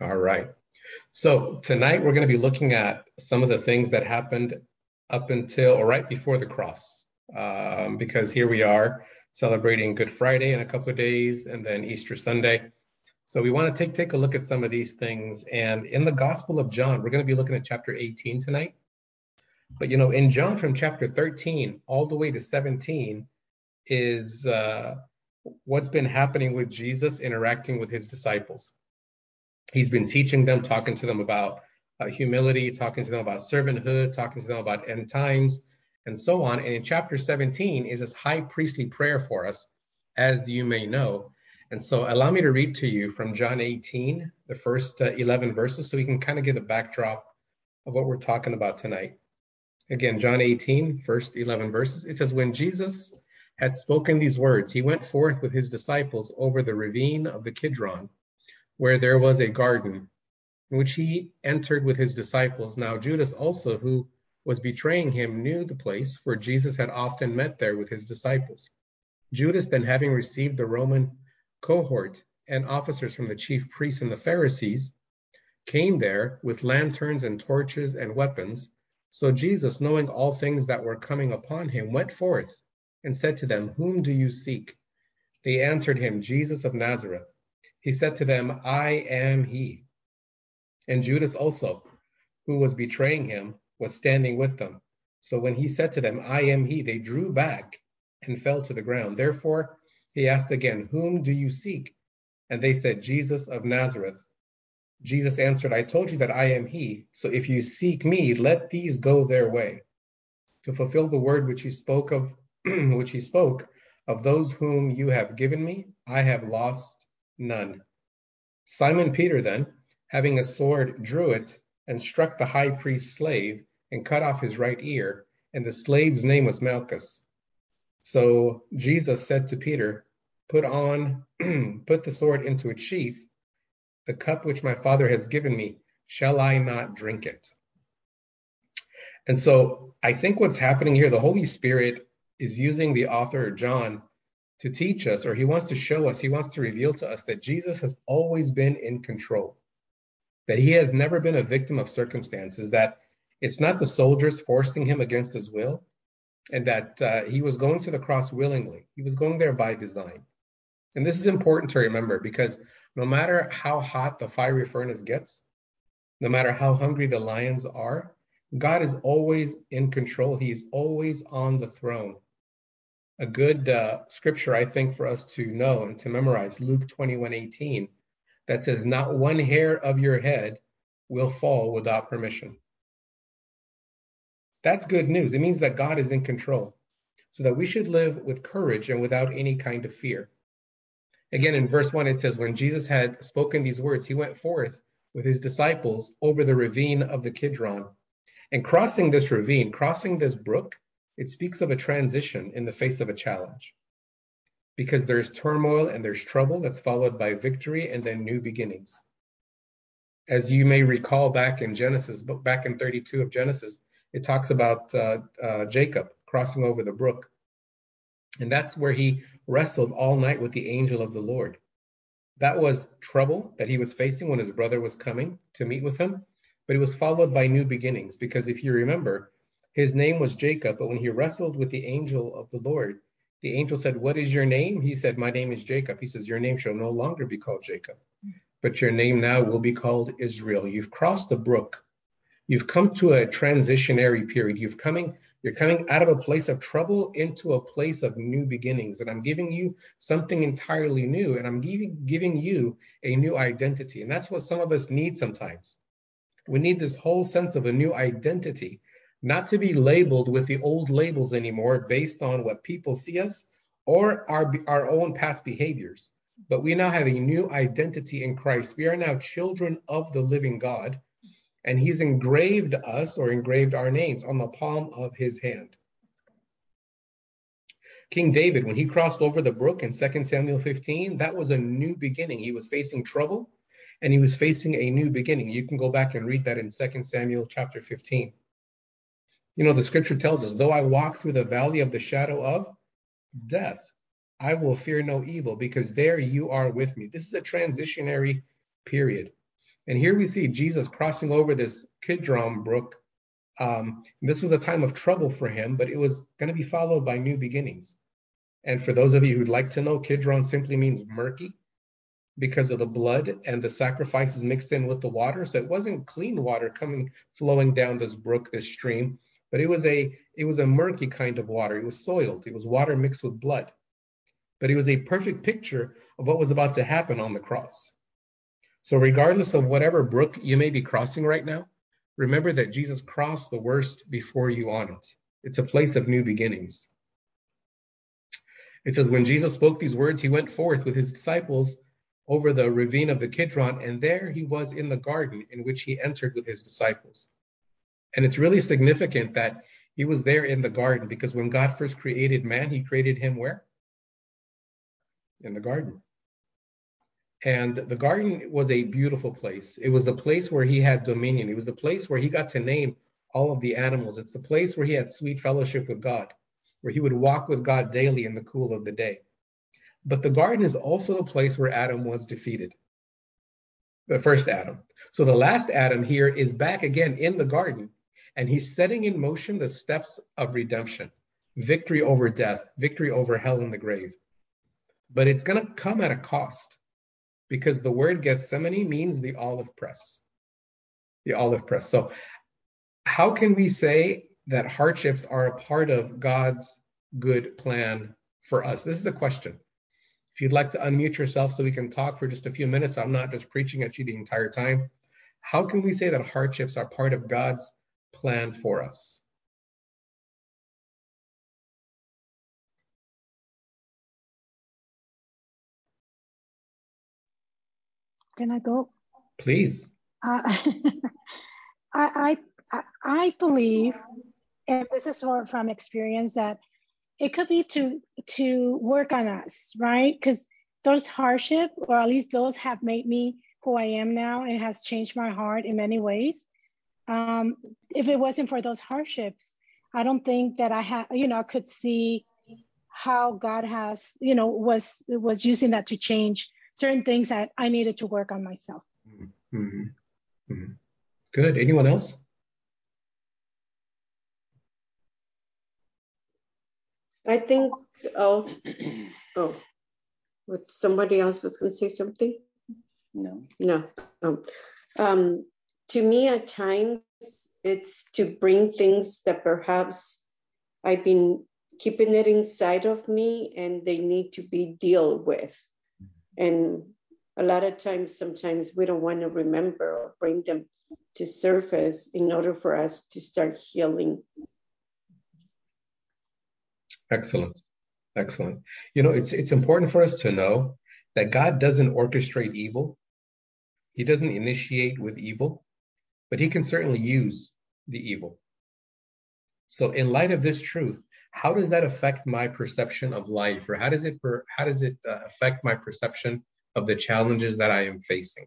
All right. So tonight we're going to be looking at some of the things that happened up until or right before the cross, because here we are celebrating Good Friday in a couple of days and then Easter Sunday. So we want to take a look at some of these things. And in the Gospel of John, we're going to be looking at chapter 18 tonight. But in John from chapter 13 all the way to 17 is what's been happening with Jesus interacting with his disciples. He's been teaching them, talking to them about humility, talking to them about servanthood, talking to them about end times, and so on. And in chapter 17 is this high priestly prayer for us, as you may know. And so allow me to read to you from John 18, the first 11 verses, so we can kind of get a backdrop of what we're talking about tonight. Again, John 18, first 11 verses. It says, "When Jesus had spoken these words, he went forth with his disciples over the ravine of the Kidron, where there was a garden, in which he entered with his disciples. Now Judas also, who was betraying him, knew the place, for Jesus had often met there with his disciples. Judas then, having received the Roman cohort and officers from the chief priests and the Pharisees, came there with lanterns and torches and weapons. So Jesus, knowing all things that were coming upon him, went forth and said to them, 'Whom do you seek?' They answered him, 'Jesus of Nazareth.' He said to them, 'I am he.' And Judas also, who was betraying him, was standing with them. So when he said to them, 'I am he,' they drew back and fell to the ground. Therefore he asked again, 'Whom do you seek?' And they said, 'Jesus of Nazareth.' Jesus answered, 'I told you that I am he. So if you seek me, let these go their way. To fulfill the word which he spoke of, which he spoke of those whom you have given me, I have lost none.' Simon Peter then, having a sword, drew it and struck the high priest's slave and cut off his right ear, and the slave's name was Malchus. So Jesus said to Peter, 'Put the sword into its sheath. The cup which my Father has given me, shall I not drink it?'" And so I think what's happening here, the Holy Spirit is using the author John to teach us, or he wants to show us, he wants to reveal to us that Jesus has always been in control, that he has never been a victim of circumstances, that it's not the soldiers forcing him against his will, and that he was going to the cross willingly. He was going there by design. And this is important to remember, because no matter how hot the fiery furnace gets, no matter how hungry the lions are, God is always in control. He is always on the throne. A good scripture, I think, for us to know and to memorize, Luke 21:18, that says, "Not one hair of your head will fall without permission." That's good news. It means that God is in control, so that we should live with courage and without any kind of fear. Again, in verse 1, it says, "When Jesus had spoken these words, he went forth with his disciples over the ravine of the Kidron." And crossing this ravine, crossing this brook, it speaks of a transition in the face of a challenge, because there's turmoil and there's trouble that's followed by victory and then new beginnings. As you may recall back in Genesis, back in 32 of Genesis, it talks about Jacob crossing over the brook. And that's where he wrestled all night with the angel of the Lord. That was trouble that he was facing when his brother was coming to meet with him. But it was followed by new beginnings, because if you remember, his name was Jacob, but when he wrestled with the angel of the Lord, the angel said, "What is your name?" He said, "My name is Jacob." He says, "Your name shall no longer be called Jacob, but your name now will be called Israel." You've crossed the brook. You've come to a transitionary period. You're coming out of a place of trouble into a place of new beginnings. And I'm giving you something entirely new, and I'm giving you a new identity. And that's what some of us need sometimes. We need this whole sense of a new identity, not to be labeled with the old labels anymore based on what people see us or our own past behaviors. But we now have a new identity in Christ. We are now children of the living God, and he's engraved us, or engraved our names, on the palm of his hand. King David, when he crossed over the brook in 2 Samuel 15, that was a new beginning. He was facing trouble, and he was facing a new beginning. You can go back and read that in 2 Samuel chapter 15. The scripture tells us, "Though I walk through the valley of the shadow of death, I will fear no evil, because there you are with me." This is a transitionary period. And here we see Jesus crossing over this Kidron brook. This was a time of trouble for him, but it was going to be followed by new beginnings. And for those of you who'd like to know, Kidron simply means murky because of the blood and the sacrifices mixed in with the water. So it wasn't clean water flowing down this brook, this stream, but it was a murky kind of water. It was soiled. It was water mixed with blood. But it was a perfect picture of what was about to happen on the cross. So regardless of whatever brook you may be crossing right now, remember that Jesus crossed the worst before you on it. It's a place of new beginnings. It says, when Jesus spoke these words, he went forth with his disciples over the ravine of the Kidron, and there he was in the garden in which he entered with his disciples. And it's really significant that he was there in the garden, because when God first created man, he created him where? In the garden. And the garden was a beautiful place. It was the place where he had dominion. It was the place where he got to name all of the animals. It's the place where he had sweet fellowship with God, where he would walk with God daily in the cool of the day. But the garden is also the place where Adam was defeated, the first Adam. So the last Adam here is back again in the garden, and he's setting in motion the steps of redemption, victory over death, victory over hell and the grave. But it's going to come at a cost, because the word Gethsemane means the olive press. The olive press. So how can we say that hardships are a part of God's good plan for us? This is the question. If you'd like to unmute yourself so we can talk for just a few minutes, I'm not just preaching at you the entire time. How can we say that hardships are part of God's plan for us? Can I go? Please. I I believe, and this is from experience, that it could be to work on us, right? Because those hardship, or at least those, have made me who I am now. It has changed my heart in many ways. If it wasn't for those hardships, I don't think that I could see how God has, was using that to change certain things that I needed to work on myself. Mm-hmm. Mm-hmm. Good. Anyone else? I think also, what, somebody else was going to say something? No. To me, at times, it's to bring things that perhaps I've been keeping it inside of me and they need to be dealt with. And a lot of times, sometimes we don't want to remember or bring them to surface in order for us to start healing. Excellent. Excellent. It's important for us to know that God doesn't orchestrate evil. He doesn't initiate with evil, but he can certainly use the evil. So in light of this truth, how does that affect my perception of life? Or how does it affect my perception of the challenges that I am facing?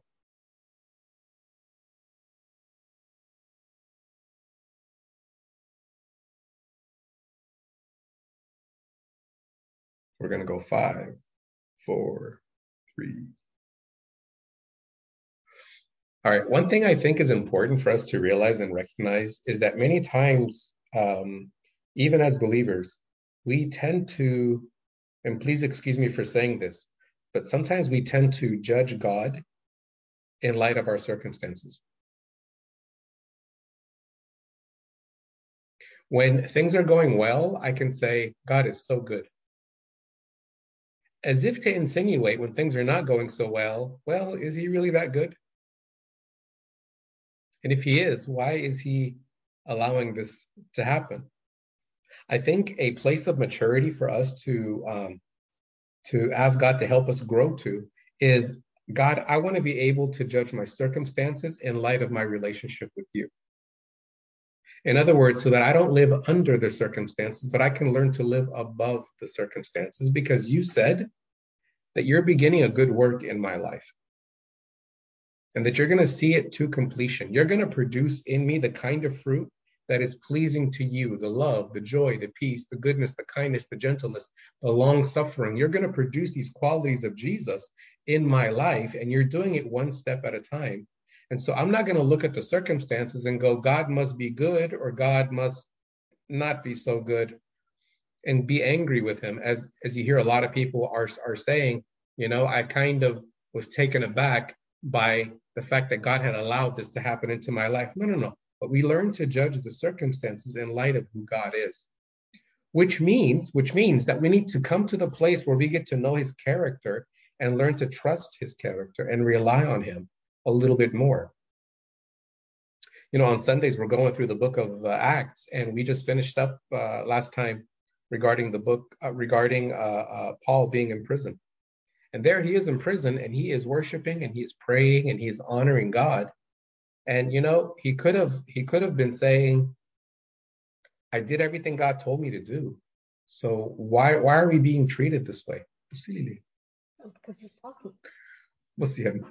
We're going to go 5, 4, 3. All right. One thing I think is important for us to realize and recognize is that many times, even as believers, we tend to, and please excuse me for saying this, but sometimes we tend to judge God in light of our circumstances. When things are going well, I can say, God is so good. As if to insinuate, when things are not going so well, is he really that good? And if he is, why is he allowing this to happen? I think a place of maturity for us to ask God to help us grow to is, God, I want to be able to judge my circumstances in light of my relationship with you. In other words, so that I don't live under the circumstances, but I can learn to live above the circumstances, because you said that you're beginning a good work in my life and that you're going to see it to completion. You're going to produce in me the kind of fruit that is pleasing to you, the love, the joy, the peace, the goodness, the kindness, the gentleness, the long suffering. You're going to produce these qualities of Jesus in my life, and you're doing it one step at a time. And so I'm not going to look at the circumstances and go, God must be good or God must not be so good, and be angry with him, as you hear a lot of people are saying. I kind of was taken aback by the fact that God had allowed this to happen into my life. No. But we learn to judge the circumstances in light of who God is, which means that we need to come to the place where we get to know his character and learn to trust his character and rely on him a little bit more. On Sundays, we're going through the book of Acts, and we just finished up last time regarding the book, regarding Paul being in prison. And there he is in prison, and he is worshiping, and he is praying, and he is honoring God. And, he could have been saying, I did everything God told me to do. So why are we being treated this way? Because he's talking. We'll see him.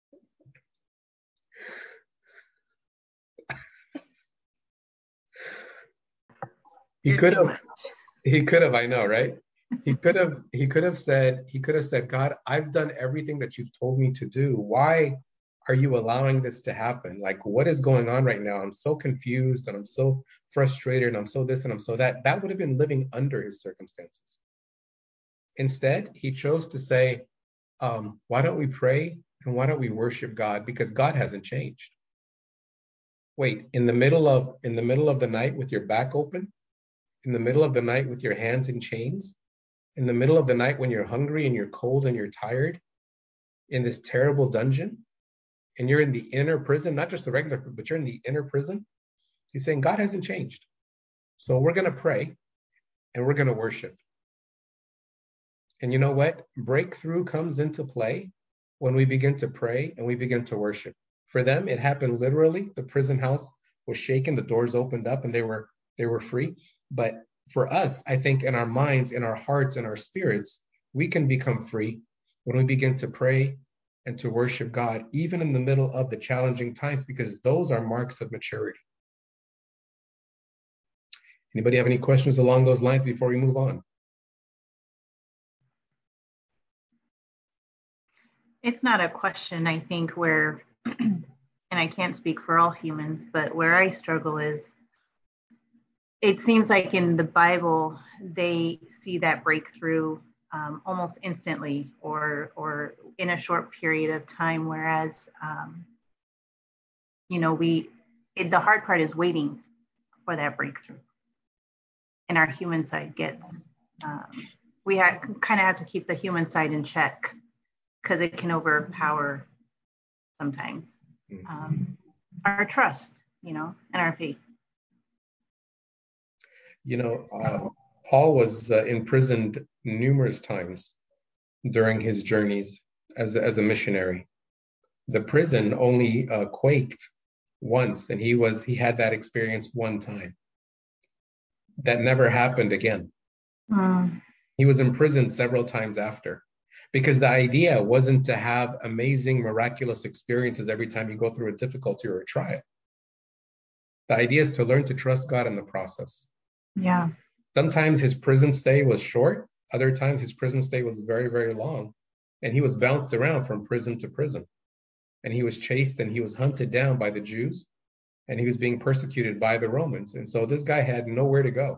He could have, I know, right? He could have said, God, I've done everything that you've told me to do. Why are you allowing this to happen? Like, what is going on right now? I'm so confused and I'm so frustrated and I'm so this and I'm so that. That would have been living under his circumstances. Instead, he chose to say, why don't we pray and why don't we worship God? Because God hasn't changed. Wait, in the middle of the night with your back open, in the middle of the night with your hands in chains, in the middle of the night when you're hungry and you're cold and you're tired, in this terrible dungeon, and you're in the inner prison, not just the regular, but you're in the inner prison. He's saying God hasn't changed. So we're going to pray and we're going to worship. And you know what? Breakthrough comes into play when we begin to pray and we begin to worship. For them, it happened literally. The prison house was shaken, the doors opened up, and they were free. But for us, I think in our minds, in our hearts, in our spirits, we can become free when we begin to pray and to worship God, even in the middle of the challenging times, because those are marks of maturity. Anybody have any questions along those lines before we move on? It's not a question, I think, where, and I can't speak for all humans, but where I struggle is, it seems like in the Bible, they see that breakthrough almost instantly or in a short period of time, whereas, the hard part is waiting for that breakthrough. And our human side gets, we kind of have to keep the human side in check because it can overpower sometimes our trust, and our faith. Paul was imprisoned numerous times during his journeys as a missionary. The prison only quaked once, and he had that experience one time. That never happened again. He was imprisoned several times after, because the idea wasn't to have amazing, miraculous experiences every time you go through a difficulty or a trial. The idea is to learn to trust God in the process. Yeah. Sometimes his prison stay was short. Other times his prison stay was very, very long. And he was bounced around from prison to prison. And he was chased and he was hunted down by the Jews. And he was being persecuted by the Romans. And so this guy had nowhere to go.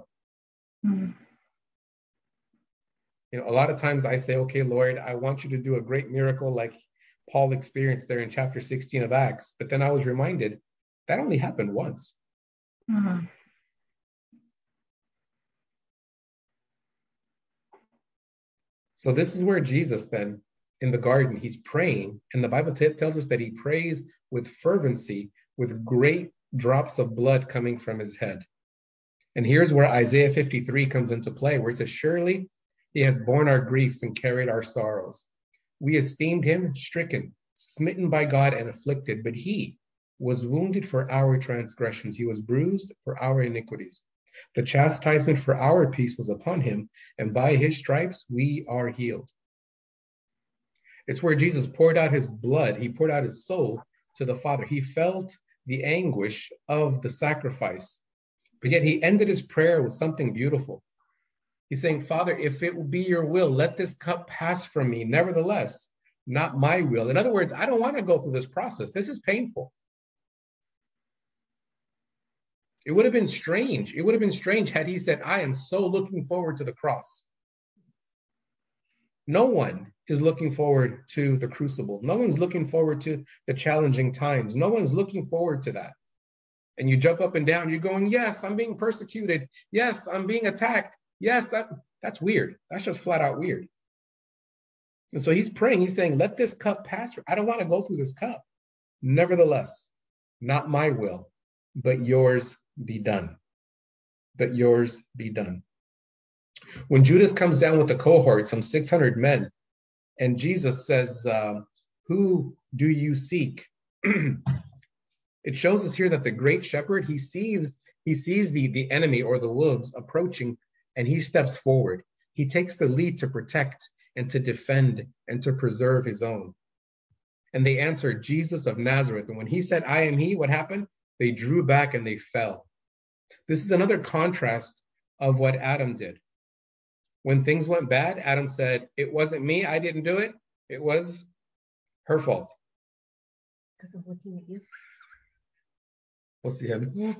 A lot of times I say, okay, Lord, I want you to do a great miracle like Paul experienced there in chapter 16 of Acts. But then I was reminded that only happened once. So this is where Jesus then, in the garden, he's praying. And the Bible tells us that he prays with fervency, with great drops of blood coming from his head. And here's where Isaiah 53 comes into play, where it says, surely he has borne our griefs and carried our sorrows. We esteemed him stricken, smitten by God and afflicted, but he was wounded for our transgressions. He was bruised for our iniquities. The chastisement for our peace was upon him, and by his stripes we are healed. It's where Jesus poured out his blood. He poured out his soul to the Father. He felt the anguish of the sacrifice, but yet he ended his prayer with something beautiful. He's saying, Father, if it will be your will, let this cup pass from me. Nevertheless, not my will. In other words, I don't want to go through this process. This is painful. It would have been strange. It would have been strange had he said, I am so looking forward to the cross. No one is looking forward to the crucible. No one's looking forward to the challenging times. No one's looking forward to that. And you jump up and down. You're going, yes, I'm being persecuted. Yes, I'm being attacked. Yes, that's weird. That's just flat out weird. And so he's praying. He's saying, let this cup pass. I don't want to go through this cup. Nevertheless, not my will, but yours be done. But yours be done. When Judas comes down with the cohort, some 600 men, and Jesus says, who do you seek? It shows us here that the great shepherd, he sees the enemy or the wolves approaching, and he steps forward. He takes the lead to protect and to defend and to preserve his own. And they answered, Jesus of Nazareth. And when he said, I am he, what happened? They drew back and they fell. This is another contrast of what Adam did. When things went bad, Adam said, it wasn't me, I didn't do it. It was her fault. Because I'm looking at you. We'll see him.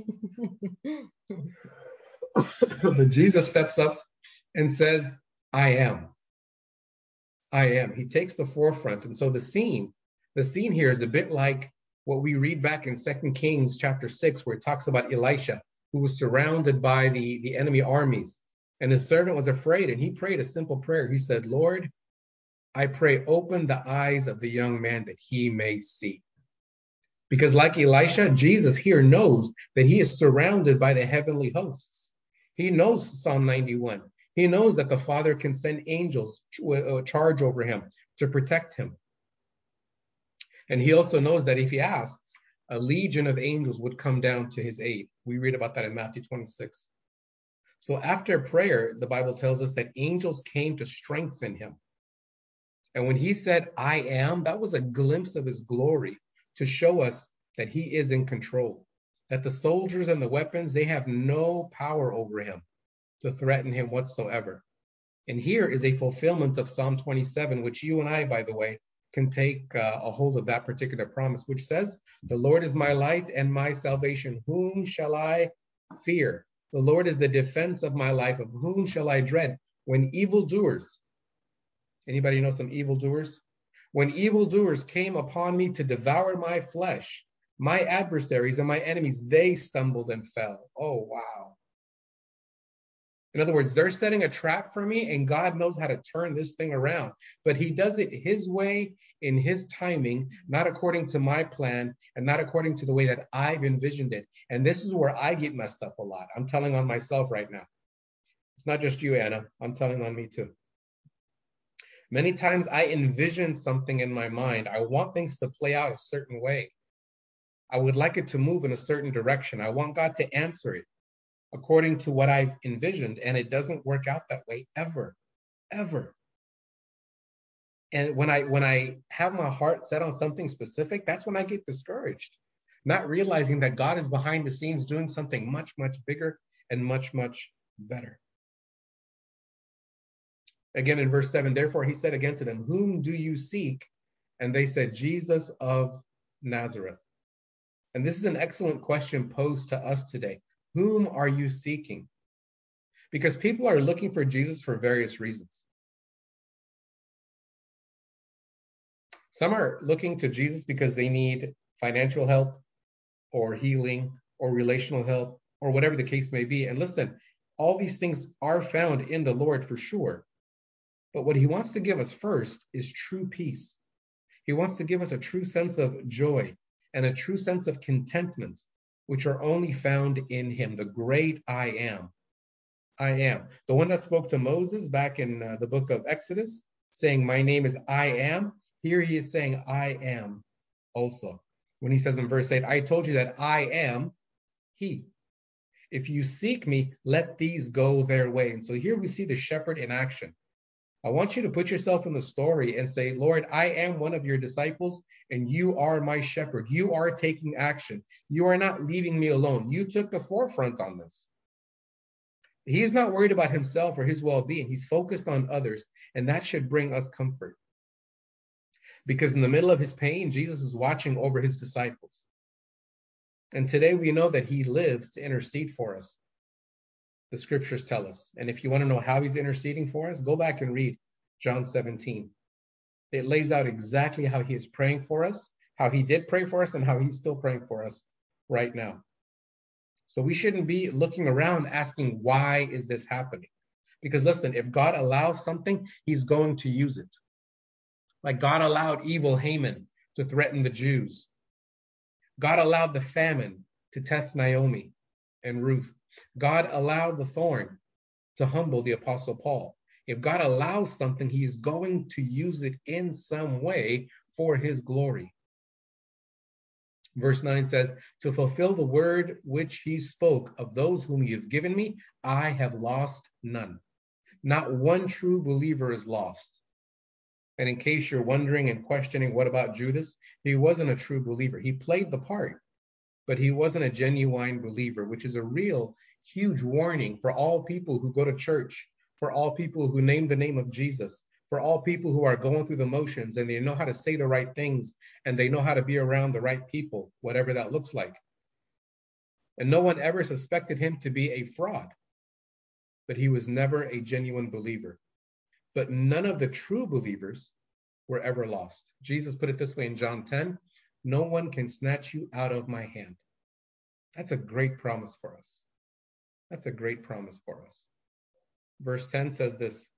But Jesus steps up and says, I am. I am. He takes the forefront. And so the scene here is a bit like what we read back in 2 Kings chapter 6, where it talks about Elisha, who was surrounded by the enemy armies. And his servant was afraid, and he prayed a simple prayer. He said, Lord, I pray, open the eyes of the young man that he may see. Because like Elisha, Jesus here knows that he is surrounded by the heavenly hosts. He knows Psalm 91. He knows that the Father can send angels to charge over him to protect him. And he also knows that if he asks, a legion of angels would come down to his aid. We read about that in Matthew 26. So after prayer, the Bible tells us that angels came to strengthen him. And when he said, I am, that was a glimpse of his glory to show us that he is in control, that the soldiers and the weapons, they have no power over him to threaten him whatsoever. And here is a fulfillment of Psalm 27, which you and I, by the way, can take a hold of that particular promise, which says, the Lord is my light and my salvation. Whom shall I fear? The Lord is the defense of my life. Of whom shall I dread? When evildoers, anybody know some evildoers? When evildoers came upon me to devour my flesh, my adversaries and my enemies, they stumbled and fell. Oh, wow. In other words, they're setting a trap for me, and God knows how to turn this thing around. But he does it his way, in his timing, not according to my plan, and not according to the way that I've envisioned it. And this is where I get messed up a lot. I'm telling on myself right now. It's not just you, Anna. I'm telling on me too. Many times I envision something in my mind. I want things to play out a certain way. I would like it to move in a certain direction. I want God to answer it according to what I've envisioned, and it doesn't work out that way ever. And when I have my heart set on something specific, that's when I get discouraged, not realizing that God is behind the scenes doing something much, much bigger and much, much better. Again, in verse 7, therefore he said again to them, whom do you seek? And they said, Jesus of Nazareth. And this is an excellent question posed to us today. Whom are you seeking? Because people are looking for Jesus for various reasons. Some are looking to Jesus because they need financial help or healing or relational help or whatever the case may be. And listen, all these things are found in the Lord for sure. But what he wants to give us first is true peace. He wants to give us a true sense of joy and a true sense of contentment, which are only found in him, the great I am. I am. The one that spoke to Moses back in the book of Exodus, saying, my name is I am. Here he is saying, I am also. When he says in verse 8, I told you that I am he. If you seek me, let these go their way. And so here we see the shepherd in action. I want you to put yourself in the story and say, Lord, I am one of your disciples and you are my shepherd. You are taking action. You are not leaving me alone. You took the forefront on this. He is not worried about himself or his well-being. He's focused on others, and that should bring us comfort. Because in the middle of his pain, Jesus is watching over his disciples. And today we know that he lives to intercede for us. The scriptures tell us. And if you want to know how he's interceding for us, go back and read John 17. It lays out exactly how he is praying for us, how he did pray for us, and how he's still praying for us right now. So we shouldn't be looking around asking, why is this happening? Because listen, if God allows something, he's going to use it. Like God allowed evil Haman to threaten the Jews. God allowed the famine to test Naomi and Ruth. God allowed the thorn to humble the Apostle Paul. If God allows something, he's going to use it in some way for his glory. Verse 9 says, to fulfill the word which he spoke, of those whom you have given me, I have lost none. Not one true believer is lost. And in case you're wondering and questioning, what about Judas? He wasn't a true believer. He played the part, but he wasn't a genuine believer, which is a real huge warning for all people who go to church, for all people who name the name of Jesus, for all people who are going through the motions and they know how to say the right things and they know how to be around the right people, whatever that looks like. And no one ever suspected him to be a fraud, but he was never a genuine believer. But none of the true believers were ever lost. Jesus put it this way in John 10, no one can snatch you out of my hand. That's a great promise for us. That's a great promise for us. Verse 10 says this,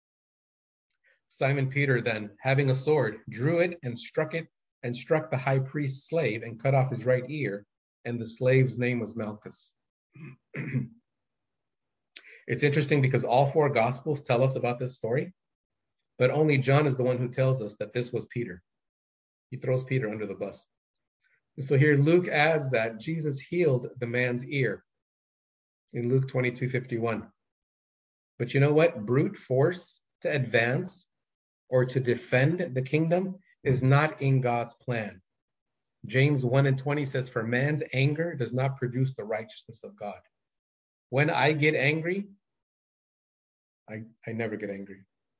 Simon Peter then, having a sword, drew it and struck the high priest's slave and cut off his right ear, and the slave's name was Malchus. It's interesting because all four Gospels tell us about this story, but only John is the one who tells us that this was Peter. He throws Peter under the bus. And so here Luke adds that Jesus healed the man's ear in Luke 22:51. But you know what? Brute force to advance or to defend the kingdom is not in God's plan. James 1:20 says, for man's anger does not produce the righteousness of God. When I get angry, I never get angry.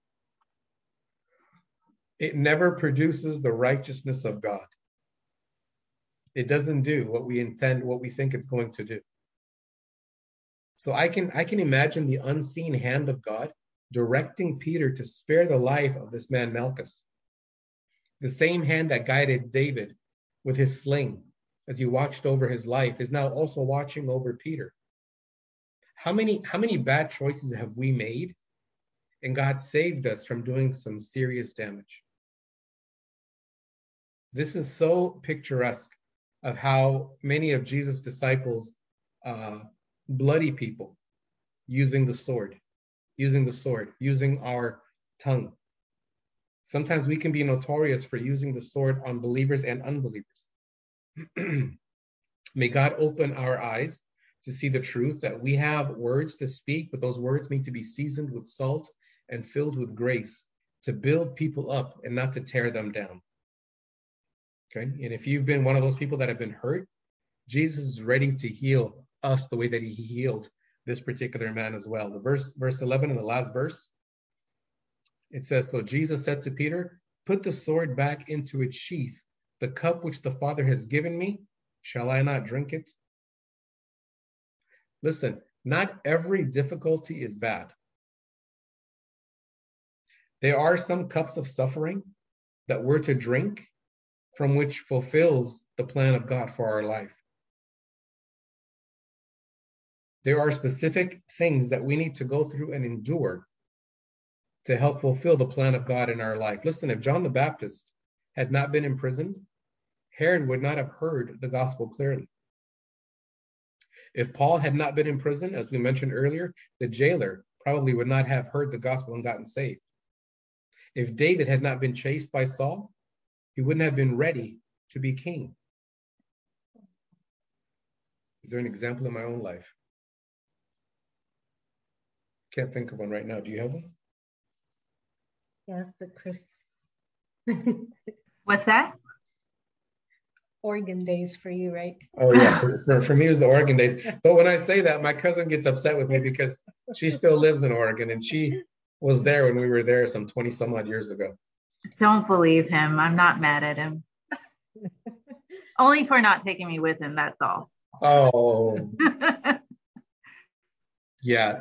It never produces the righteousness of God. It doesn't do what we intend, what we think it's going to do. So I can imagine the unseen hand of God directing Peter to spare the life of this man Malchus. The same hand that guided David with his sling as he watched over his life is now also watching over Peter. How many bad choices have we made? And God saved us from doing some serious damage. This is so picturesque of how many of Jesus' disciples bloody people using the sword, using our tongue. Sometimes we can be notorious for using the sword on believers and unbelievers. May God open our eyes to see the truth that we have words to speak, but those words need to be seasoned with salt and filled with grace to build people up and not to tear them down. Okay? And if you've been one of those people that have been hurt, Jesus is ready to heal us the way that he healed this particular man as well. The verse 11 in the last verse, it says, so Jesus said to Peter, put the sword back into its sheath. The cup which the Father has given me, shall I not drink it? Listen, not every difficulty is bad. There are some cups of suffering that we're to drink from which fulfills the plan of God for our life. There are specific things that we need to go through and endure to help fulfill the plan of God in our life. Listen, if John the Baptist had not been imprisoned, Herod would not have heard the gospel clearly. If Paul had not been in prison, as we mentioned earlier, the jailer probably would not have heard the gospel and gotten saved. If David had not been chased by Saul, he wouldn't have been ready to be king. Is there an example in my own life? Can't think of one right now. Do you have one? Yes, the Chris. What's that? Organ days for you, right? Oh yeah, for me it was the Oregon days. But when I say that, my cousin gets upset with me because she still lives in Oregon and she was there when we were there some 20 some odd years ago. Don't believe him. I'm not mad at him. Only for not taking me with him, that's all. Oh, yeah.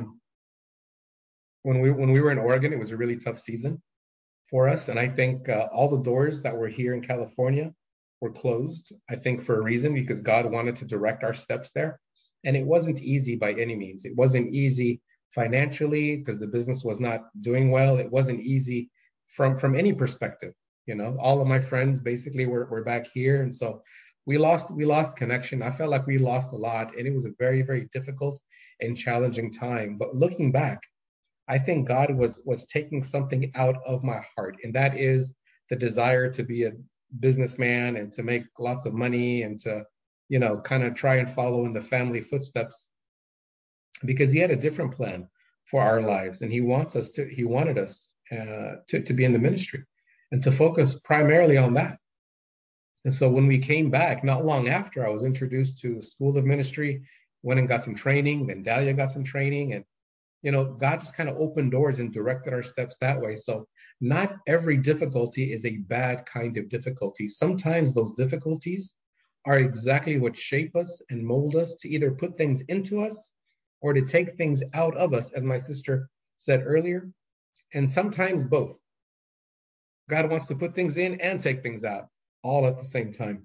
When we were in Oregon, it was a really tough season for us, and I think all the doors that were here in California were closed. I think for a reason, because God wanted to direct our steps there, and it wasn't easy by any means. It wasn't easy financially because the business was not doing well. It wasn't easy from any perspective. All of my friends basically were back here, and so we lost connection. I felt like we lost a lot, and it was a very, very difficult and challenging time. But looking back, I think God was taking something out of my heart, and that is the desire to be a businessman and to make lots of money and to, kind of try and follow in the family footsteps, because He had a different plan for our lives, and He wanted us to be in the ministry and to focus primarily on that. And so when we came back, not long after, I was introduced to a school of ministry, went and got some training, then Dahlia got some training, and God just kind of opened doors and directed our steps that way. So not every difficulty is a bad kind of difficulty. Sometimes those difficulties are exactly what shape us and mold us to either put things into us or to take things out of us, as my sister said earlier. And sometimes both. God wants to put things in and take things out, all at the same time.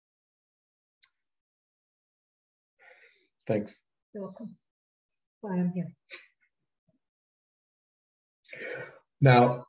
Thanks. You're welcome. That's why I'm here. Now,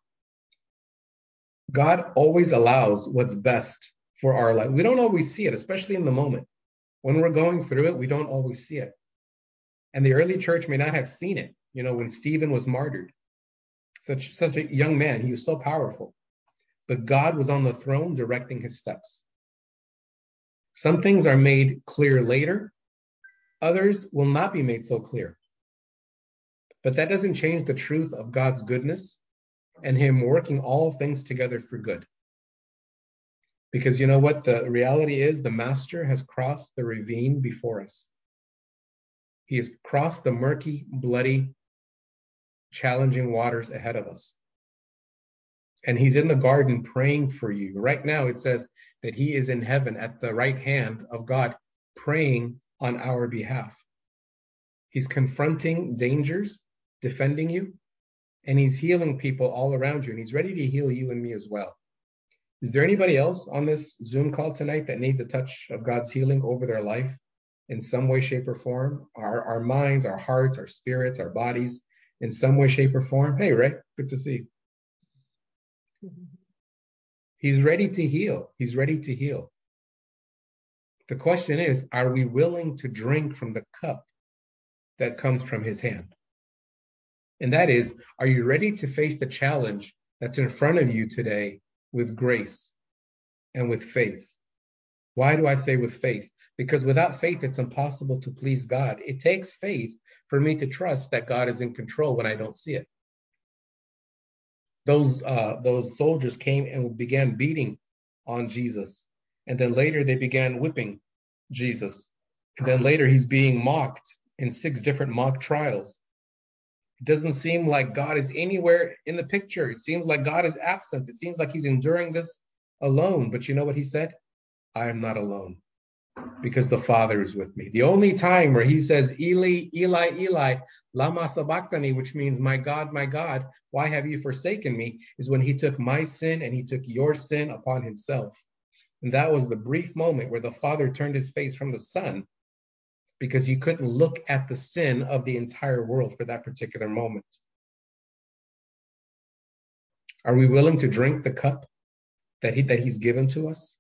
God always allows what's best for our life. We don't always see it, especially in the moment. When we're going through it, we don't always see it. And the early church may not have seen it. When Stephen was martyred, such a young man, he was so powerful. But God was on the throne directing his steps. Some things are made clear later. Others will not be made so clear. But that doesn't change the truth of God's goodness and Him working all things together for good. Because you know what? The reality is the Master has crossed the ravine before us. He has crossed the murky, bloody, challenging waters ahead of us. And He's in the garden praying for you. Right now it says that He is in heaven at the right hand of God, praying on our behalf. He's confronting dangers, defending you, and He's healing people all around you, and He's ready to heal you and me as well. Is there anybody else on this Zoom call tonight that needs a touch of God's healing over their life in some way, shape, or form? Our minds, our hearts, our spirits, our bodies, in some way, shape, or form? Hey, Ray, good to see you. He's ready to heal. He's ready to heal. The question is, are we willing to drink from the cup that comes from His hand? And that is, are you ready to face the challenge that's in front of you today with grace and with faith? Why do I say with faith? Because without faith, it's impossible to please God. It takes faith for me to trust that God is in control when I don't see it. Those soldiers came and began beating on Jesus. And then later they began whipping Jesus. And then later he's being mocked in 6 different mock trials. It doesn't seem like God is anywhere in the picture. It seems like God is absent. It seems like He's enduring this alone. But you know what He said? I am not alone, because the Father is with me. The only time where He says, Eli, Eli, Eli, lama sabachthani, which means, my God, why have you forsaken me, is when He took my sin and He took your sin upon Himself. And that was the brief moment where the Father turned His face from the Son, because He couldn't look at the sin of the entire world for that particular moment. Are we willing to drink the cup that He's given to us?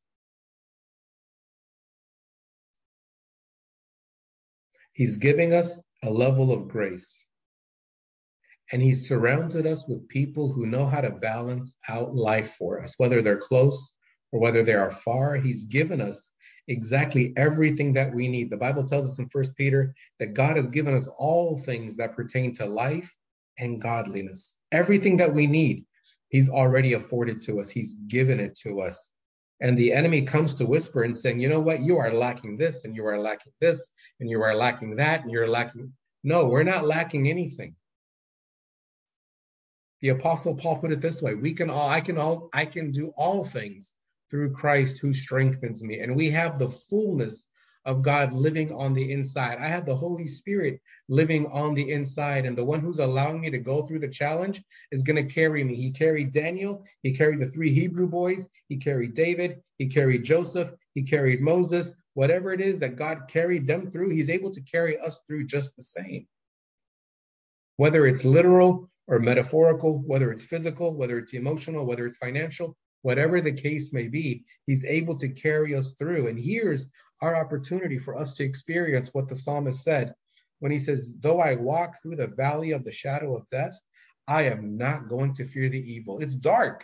He's giving us a level of grace. And He's surrounded us with people who know how to balance out life for us, whether they're close or whether they are far. He's given us exactly everything that we need. The Bible tells us in 1 Peter that God has given us all things that pertain to life and godliness. Everything that we need, He's already afforded to us. He's given it to us. And the enemy comes to whisper and saying, you know what, you are lacking this, and you are lacking this, and you are lacking that, and you're lacking. No, we're not lacking anything. The Apostle Paul put it this way: I can do all things through Christ who strengthens me. And we have the fullness of God living on the inside. I have the Holy Spirit living on the inside, and the one who's allowing me to go through the challenge is going to carry me. He carried Daniel, he carried the 3 Hebrew boys, he carried David, he carried Joseph, he carried Moses. Whatever it is that God carried them through, he's able to carry us through just the same. Whether it's literal or metaphorical, whether it's physical, whether it's emotional, whether it's financial, whatever the case may be, he's able to carry us through. And here's our opportunity for us to experience what the psalmist said when he says, though I walk through the valley of the shadow of death, I am not going to fear the evil. It's dark.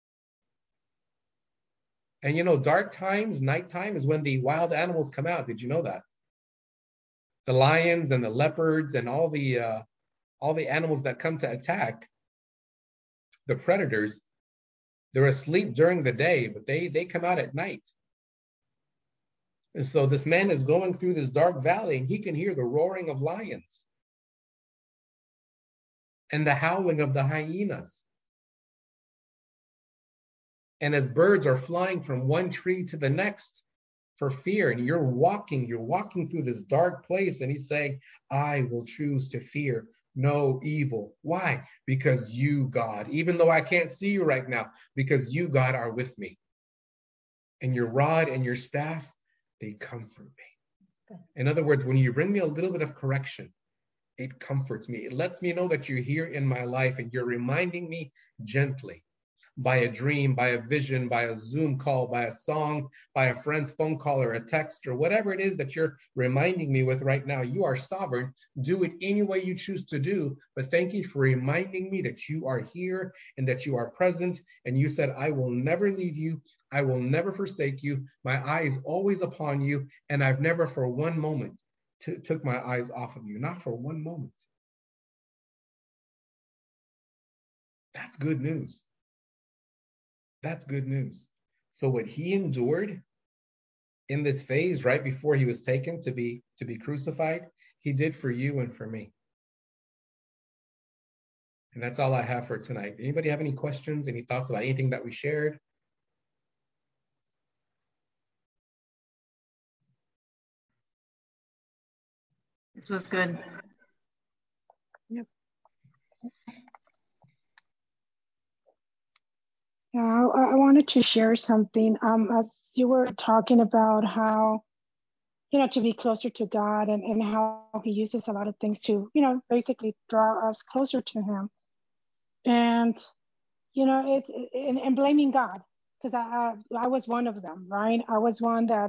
And you know, dark times, nighttime is when the wild animals come out. Did you know that? The lions and the leopards and all the animals that come to attack, the predators, they're asleep during the day, but they come out at night. And so this man is going through this dark valley, and he can hear the roaring of lions and the howling of the hyenas. And as birds are flying from one tree to the next for fear, and you're walking through this dark place, and he's saying, I will choose to fear no evil. Why? Because you, God, even though I can't see you right now, because you, God, are with me. And your rod and your staff, they comfort me. In other words, when you bring me a little bit of correction, it comforts me. It lets me know that you're here in my life, and you're reminding me gently, by a dream, by a vision, by a Zoom call, by a song, by a friend's phone call or a text, or whatever it is that you're reminding me with right now. You are sovereign. Do it any way you choose to do. But thank you for reminding me that you are here and that you are present. And you said, I will never leave you. I will never forsake you. My eye is always upon you. And I've never for one moment took my eyes off of you. Not for one moment. That's good news. That's good news. So what he endured in this phase right before he was taken to be crucified, he did for you and for me. And that's all I have for tonight. Anybody have any questions, any thoughts about anything that we shared? This was good. Yep. I wanted to share something. As you were talking about how, to be closer to God, and how he uses a lot of things to, basically draw us closer to him. And, it's and blaming God, because I was one of them, right? I was one that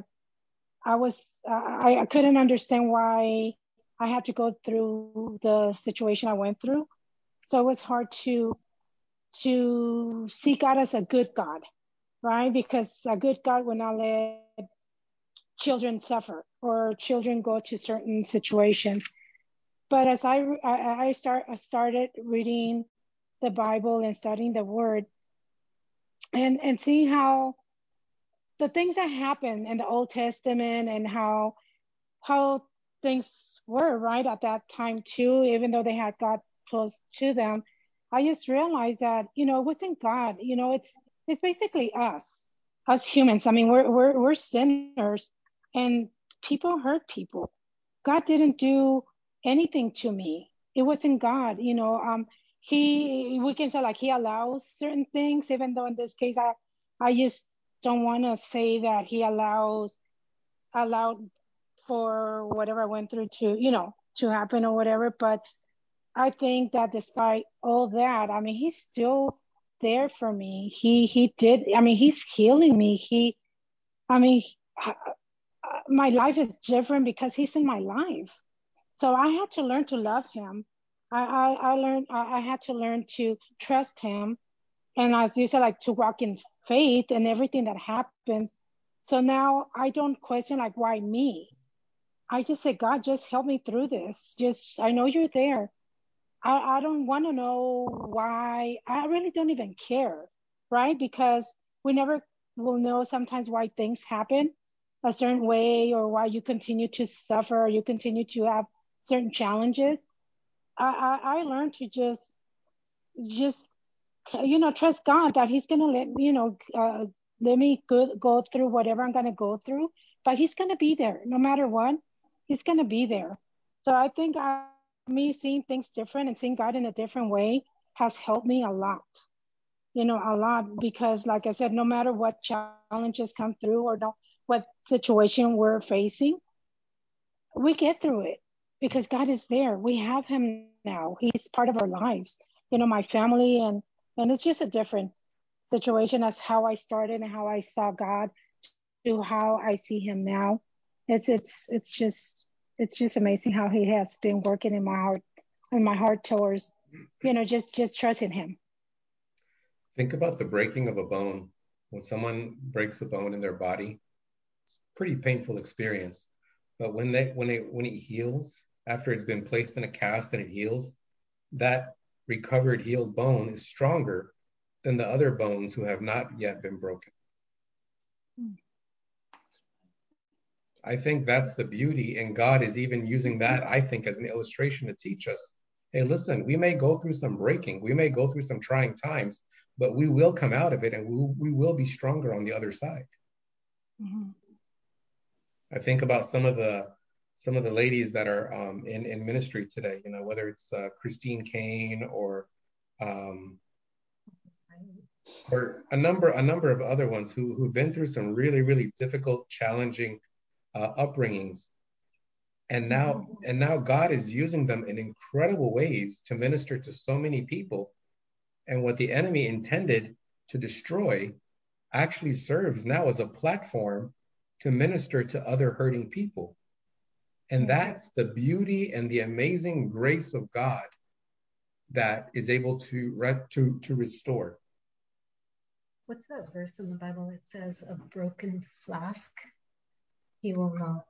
I couldn't understand why I had to go through the situation I went through. So it was hard to see God as a good God, right? Because a good God would not let children suffer or children go to certain situations. But as I started reading the Bible and studying the Word, and seeing how the things that happen in the Old Testament, and how things were right at that time too, even though they had God close to them, I just realized that it wasn't God. It's basically us humans. I mean, we're sinners, and people hurt people. God didn't do anything to me. It wasn't God. We can say like he allows certain things, even though in this case I just don't want to say that he allowed for whatever I went through to happen or whatever. But I think that despite all that, I mean, he's still there for me. He did. I mean, he's healing me. I mean, my life is different because he's in my life. So I had to learn to love him. I learned. I had to learn to trust him, and as you said, like to walk in faith and everything that happens. So now I don't question like why me. I just say, God, just help me through this. Just, I know you're there. I don't want to know why. I really don't even care, right? Because we never will know sometimes why things happen a certain way, or why you continue to suffer, or you continue to have certain challenges. I learned to just trust God that He's gonna let me go through whatever I'm gonna go through, but He's gonna be there no matter what. He's gonna be there. So I think me seeing things different and seeing God in a different way has helped me a lot. A lot, because like I said, no matter what challenges come through or what situation we're facing, we get through it because God is there. We have Him now. He's part of our lives. My family, and it's just a different situation as how I started and how I saw God to how I see Him now. It's just amazing how He has been working in my heart towards just trusting Him. Think about the breaking of a bone. When someone breaks a bone in their body, it's a pretty painful experience. But when it heals, after it's been placed in a cast and it heals, that recovered healed bone is stronger than the other bones who have not yet been broken. I think that's the beauty, and God is even using that, I think, as an illustration to teach us, hey, listen, we may go through some breaking, we may go through some trying times, but we will come out of it, and we will be stronger on the other side. Mm-hmm. I think about some of the ladies that are in ministry today, whether it's Christine Kane or a number of other ones who've been through some really, really difficult, challenging upbringings, and now God is using them in incredible ways to minister to so many people, and what the enemy intended to destroy actually serves now as a platform to minister to other hurting people. And that's the beauty and the amazing grace of God that is able to restore. What's that verse in the Bible that says, a broken flask He will not?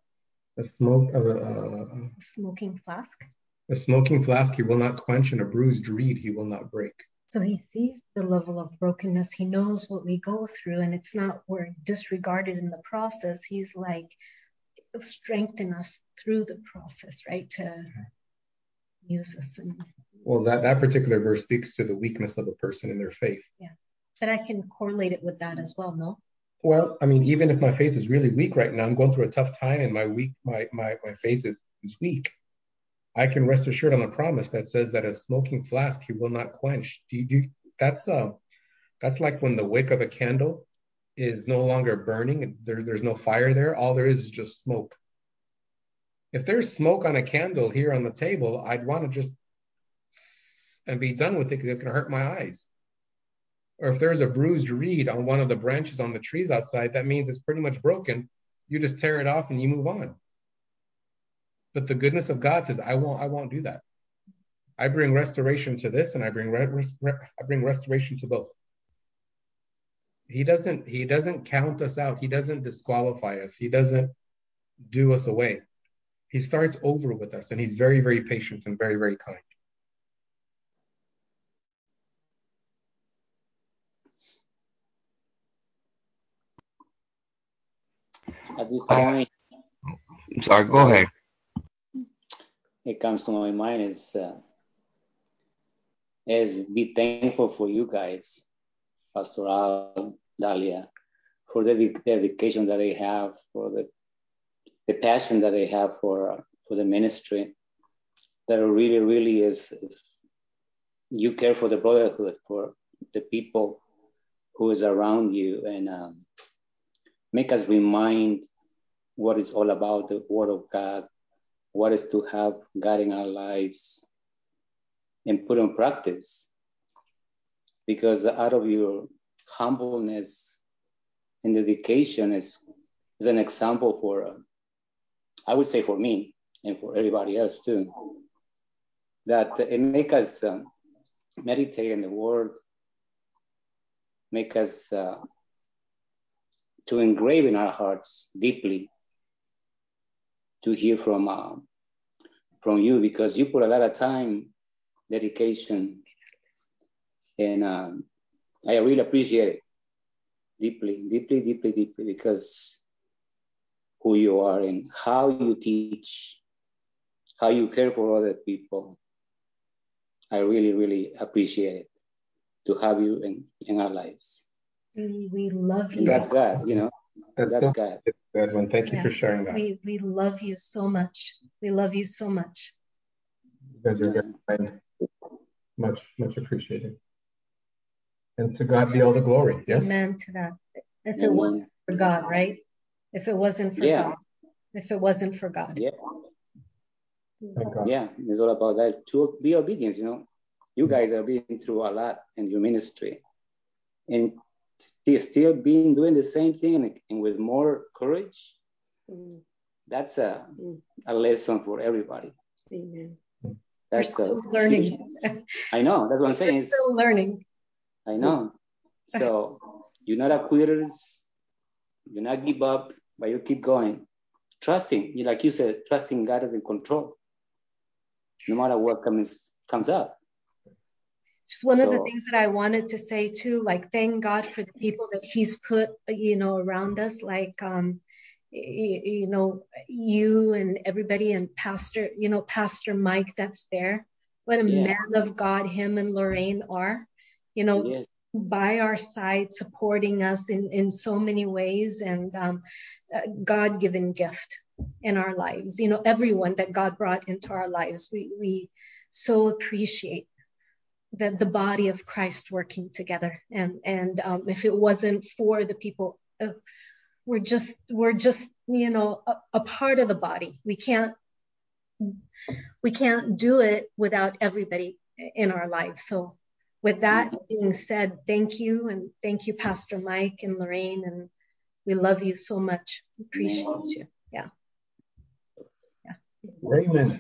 Smoking flask? A smoking flask He will not quench, and a bruised reed He will not break. So He sees the level of brokenness. He knows what we go through, and it's not we're disregarded in the process. He's like, strengthen us through the process, right? To use us. Well, that particular verse speaks to the weakness of a person in their faith. Yeah. But I can correlate it with that as well, no? Well, I mean, even if my faith is really weak right now, I'm going through a tough time, and my faith is weak, I can rest assured on the promise that says that a smoking flask He will not quench. That's like when the wick of a candle is no longer burning. There's no fire there. All there is just smoke. If there's smoke on a candle here on the table, I'd want to just and be done with it because it's going to hurt my eyes. Or if there's a bruised reed on one of the branches on the trees outside, that means it's pretty much broken. You just tear it off and you move on. But the goodness of God says, I won't do that. I bring restoration to this, and I bring restoration to both. He doesn't count us out. He doesn't disqualify us. He doesn't do us away. He starts over with us, and He's very, very patient and very, very kind. At this point, sorry, go ahead. It comes to my mind is be thankful for you guys, Pastor Al, Dalia, for the dedication that they have, for the passion that they have for the ministry. That really, really is you care for the brotherhood, for the people who is around you, and make us remind what it's all about, the Word of God, what is to have God in our lives, and put in practice. Because out of your humbleness and dedication is an example for, I would say for me and for everybody else too, that it make us meditate in the Word, make us to engrave in our hearts deeply to hear from you, because you put a lot of time, dedication, and I really appreciate it deeply, because who you are and how you teach, how you care for other people. I really, really appreciate it. to have you in our lives. We love And you. that's God, you know. That's That's so God. good one. Thank you for sharing that. We love you so much. We love you so much. You guys are very kind. Much appreciated. And to God be all the glory. Yes. Amen to that. If it wasn't for God, right? If it wasn't for God. If it wasn't for God. Yeah. Thank God. Yeah, it's all about that. To be obedient, you know. You guys are being through a lot in your ministry. And still being doing the same thing and with more courage. That's a lesson for everybody. Amen. We're still learning. I know. That's what I'm saying. We're still learning. I know. So you're not a quitters. You're not give up, but you keep going. Trusting, like you said, trusting God is in control. No matter what comes up. Just one of the things that I wanted to say too, like thank God for the people that He's put, around us, like you and everybody, and Pastor Mike that's there. What a man of God him and Lorraine are, by our side, supporting us in so many ways, and God-given gift in our lives. Everyone that God brought into our lives, we so appreciate the body of Christ working together. And if it wasn't for the people, we're just a part of the body. We can't do it without everybody in our lives. So with that being said, thank you, and thank you, Pastor Mike and Lorraine, and we love you so much. Appreciate you. Yeah. Raymond,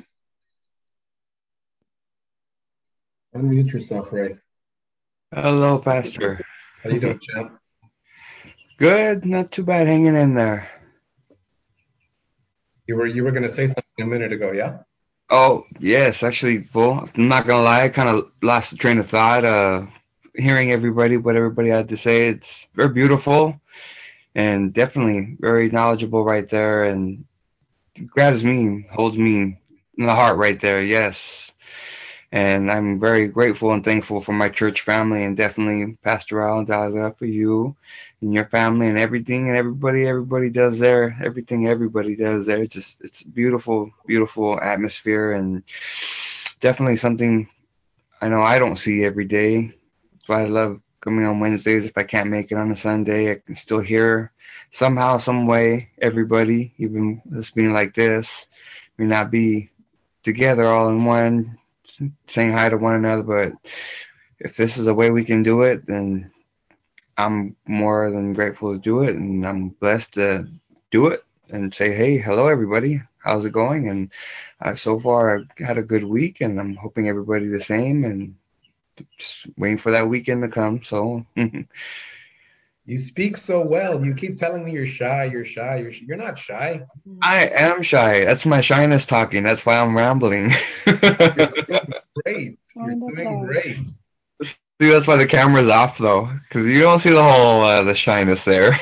unmute yourself, Ray. Hello, Pastor. How you doing, champ? Good, not too bad, hanging in there. You were going to say something a minute ago, yeah? Oh, yes, actually, well, I'm not gonna lie, I kind of lost the train of thought. Hearing what everybody had to say, it's very beautiful and definitely very knowledgeable right there, and grabs me, holds me in the heart right there, yes. And I'm very grateful and thankful for my church family, and definitely Pastor Al and Dahlia, for you and your family and everything, and everybody does there, everybody does there. It's beautiful, beautiful atmosphere, and definitely something I know I don't see every day. That's why I love coming on Wednesdays. If I can't make it on a Sunday, I can still hear somehow, some way, everybody, even this being like this, may not be together all in one, saying hi to one another, but if this is a way we can do it, then I'm more than grateful to do it, and I'm blessed to do it and say, hey, hello everybody, how's it going? And so far I've had a good week, and I'm hoping everybody the same, and just waiting for that weekend to come. So you speak so well. You keep telling me you're shy. You're not shy. I am shy. That's my shyness talking. That's why I'm rambling. You're doing great. You're doing great. See, that's why the camera's off, though, because you don't see the whole the shyness there.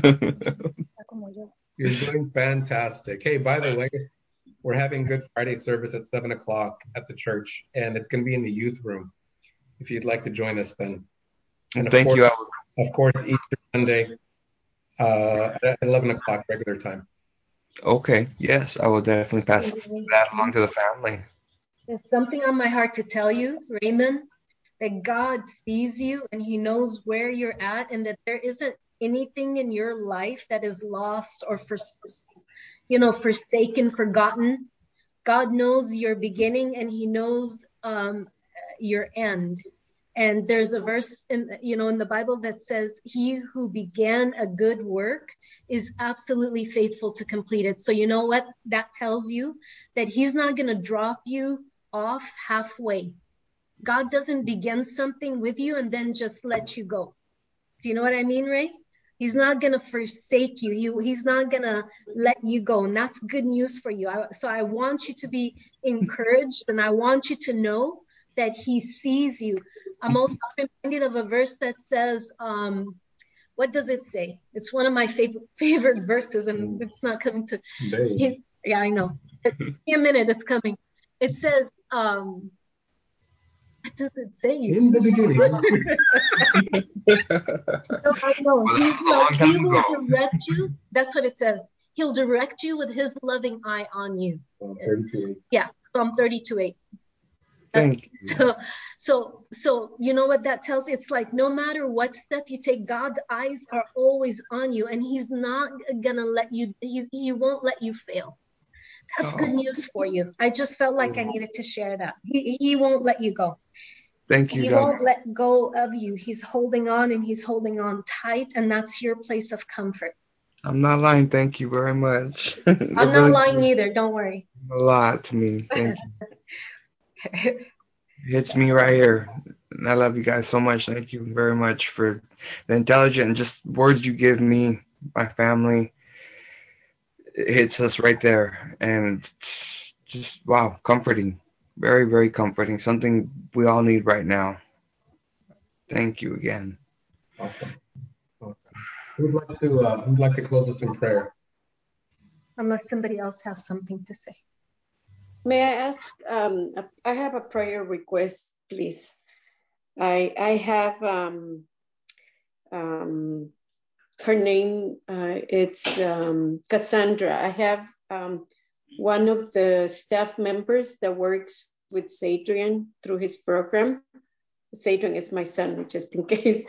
You're doing fantastic. Hey, by the way, we're having Good Friday service at 7 o'clock at the church, and it's going to be in the youth room. If you'd like to join us, then. And of course, Easter Sunday at 11 o'clock regular time. Okay. Yes, I will definitely pass that along to the family. There's something on my heart to tell you, Raymond, that God sees you and He knows where you're at, and that there isn't anything in your life that is lost or forsaken, forgotten. God knows your beginning and He knows your end. And there's a verse in the Bible that says, he who began a good work is absolutely faithful to complete it. So you know what that tells you? That He's not going to drop you off halfway. God doesn't begin something with you and then just let you go. Do you know what I mean, Ray? He's not going to forsake you. He's not going to let you go. And that's good news for you. So I want you to be encouraged, and I want you to know that He sees you. I'm also reminded of a verse that says, what does it say? It's one of my favorite verses, and it's not coming to me. Yeah, I know. Give me a minute, it's coming. It says, It doesn't say you. In the beginning. No, I know. Well, He's that was a long like, he time will ago. direct you. That's what it says. He'll direct you with his loving eye on you. Psalm 32. Yeah, Psalm 32:8. Thank you. So you know what that tells? It's like no matter what step you take, God's eyes are always on you, and He's not gonna let you. He won't let you fail. That's good news for you. I just felt like I needed to share that. He won't let you go. Thank you, He God. won't let go of you. He's holding on, and He's holding on tight, and that's your place of comfort. I'm not lying. Thank you very much. I'm not lying either. Don't worry. A lot to me. Thank you. It hits me right here. And I love you guys so much. Thank you very much for the intelligent and just words you give me, my family. It hits us right there. And just, wow, comforting. Very, very comforting. Something we all need right now. Thank you again. Awesome. Who'd like to close us in prayer? Unless somebody else has something to say. May I ask, I have a prayer request, please. I have her name, it's Cassandra. I have one of the staff members that works with Sadrian through his program. Sadrian is my son, just in case.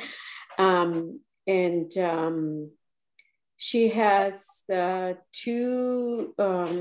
She has two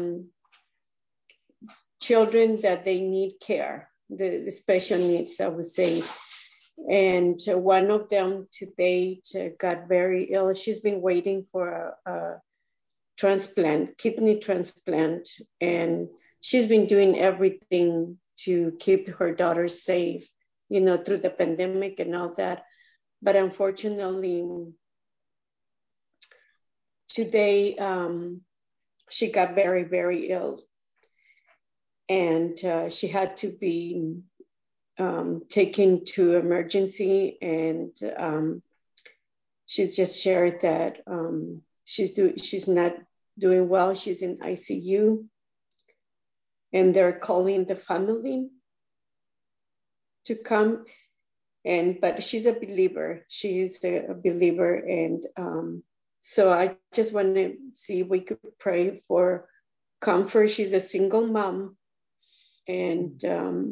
children that they need care, the special needs, I would say. And one of them to date got very ill. She's been waiting for a transplant, kidney transplant, and she's been doing everything to keep her daughter safe, through the pandemic and all that. But unfortunately, today she got very, very ill, and she had to be taken to emergency, and she's just shared that she's not doing well. She's in ICU, and they're calling the family to come. But she's a believer. She is a believer, and so I just want to see if we could pray for comfort. She's a single mom, and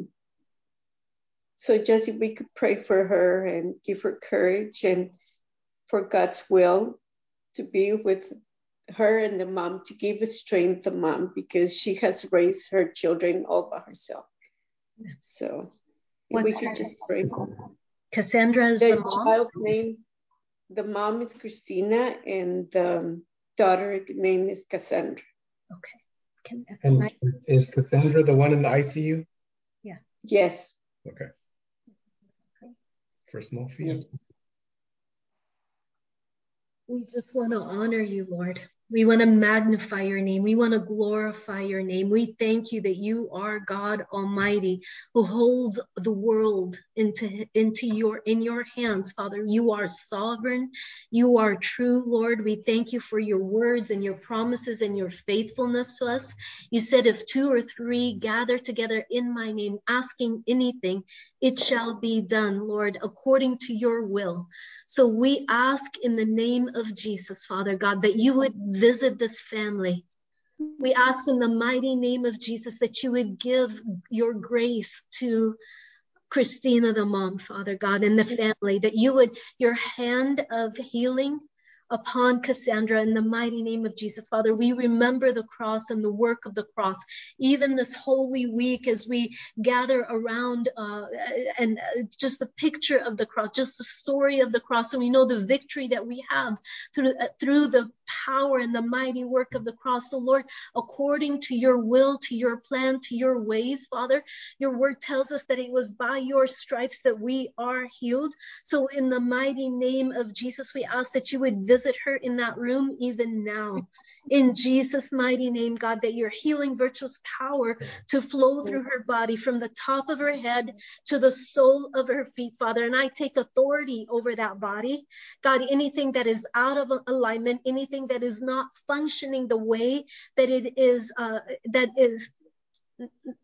so just if we could pray for her and give her courage and for God's will to be with her and the mom, to give strength to the mom, because she has raised her children all by herself. So if we could just pray. Cassandra is the mom? Child's name, the mom is Christina, and the daughter name is Cassandra. Okay. And is Cassandra the one in the ICU? Yeah. Yes. Okay. For small feet. We just want to honor you, Lord. We want to magnify your name. We want to glorify your name. We thank you that you are God Almighty, who holds the world in your hands, Father. You are sovereign. You are true, Lord. We thank you for your words and your promises and your faithfulness to us. You said, if 2 or 3 gather together in my name, asking anything, it shall be done, Lord, according to your will. So we ask in the name of Jesus, Father God, that you would visit this family. We ask in the mighty name of Jesus that you would give your grace to Christina, the mom, Father God, and the family, that you would, your hand of healing upon Cassandra in the mighty name of Jesus. Father, we remember the cross and the work of the cross, even this Holy Week as we gather around and just the picture of the cross, just the story of the cross. And we know the victory that we have through the power and the mighty work of the cross. So Lord, according to your will, to your plan, to your ways, Father, your word tells us that it was by your stripes that we are healed. So in the mighty name of Jesus, we ask that you would visit her in that room even now. In Jesus' mighty name, God, that your healing virtuous power to flow through her body from the top of her head to the sole of her feet, Father. And I take authority over that body. God, anything that is out of alignment, anything that is not functioning the way that it is,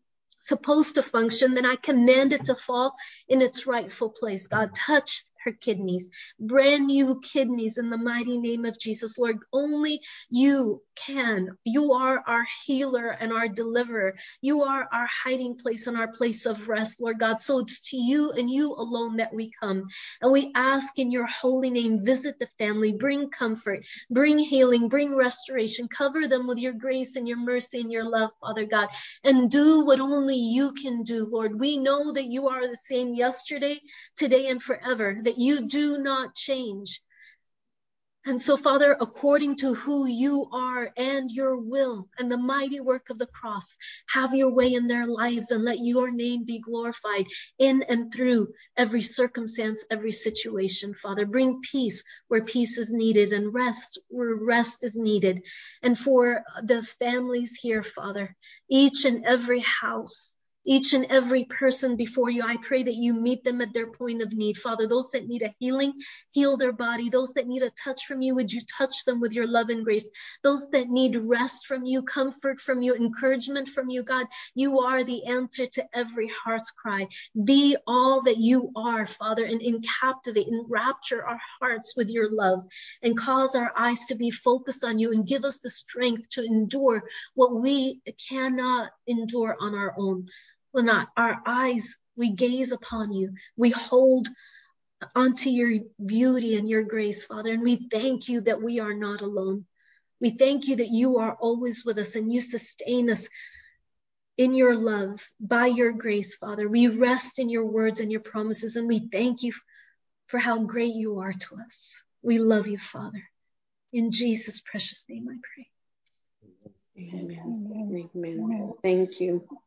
supposed to function, then I command it to fall in its rightful place. God, touch her kidneys, brand new kidneys in the mighty name of Jesus. Lord, only you can. You are our healer and our deliverer. You are our hiding place and our place of rest, Lord God. So it's to you and you alone that we come. And we ask in your holy name, visit the family, bring comfort, bring healing, bring restoration, cover them with your grace and your mercy and your love, Father God, and do what only you can do, Lord. We know that you are the same yesterday, today, and forever, that you do not change. And so, Father, according to who you are and your will and the mighty work of the cross, have your way in their lives and let your name be glorified in and through every circumstance, every situation, Father. Bring peace where peace is needed and rest where rest is needed. And for the families here, Father, each and every house, each and every person before you, I pray that you meet them at their point of need. Father, those that need a healing, heal their body. Those that need a touch from you, would you touch them with your love and grace? Those that need rest from you, comfort from you, encouragement from you, God, you are the answer to every heart's cry. Be all that you are, Father, and captivate and rapture our hearts with your love and cause our eyes to be focused on you and give us the strength to endure what we cannot endure on our own. Will not our eyes, we gaze upon you, we hold onto your beauty and your grace, Father, and we thank you that we are not alone. We thank you that you are always with us and you sustain us in your love, by your grace, Father. We rest in your words and your promises, and we thank you for how great you are to us. We love you, Father. In Jesus' precious name I pray. Amen. Amen. Thank you.